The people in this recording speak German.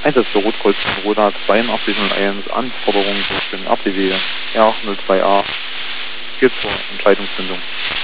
Einsatz für Rotkreuz Roda 8201, Anforderungen durch den RTW R02A. Geht zur Entscheidungsfindung.